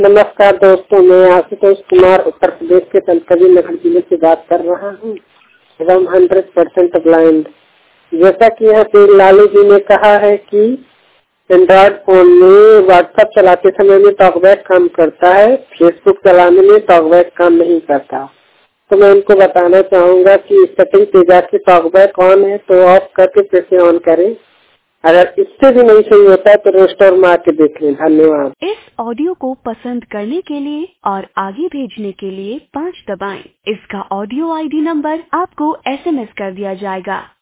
नमस्कार दोस्तों, मैं आशुतोष कुमार उत्तर प्रदेश के तलकवी नगर जिले से बात कर रहा हूँ एवं 100% ब्लाइंड। जैसा कि यहाँ पे लालू जी ने कहा है कि एंड्रॉइड फोन में व्हाट्सएप चलाते समय में टॉकबैक काम करता है, फेसबुक चलाने में टॉकबैक काम नहीं करता। तो मैं उनको बताना चाहूँगा कि सेटिंग पे जाके टॉकबैक ऑन है तो ऑफ करके फिर से ऑन करें। अगर इससे भी नहीं सही होता है तो रेस्टोर में आके देख लें। धन्यवाद। इस ऑडियो को पसंद करने के लिए और आगे भेजने के लिए 5 दबाएं। इसका ऑडियो आईडी नंबर आपको SMS कर दिया जाएगा।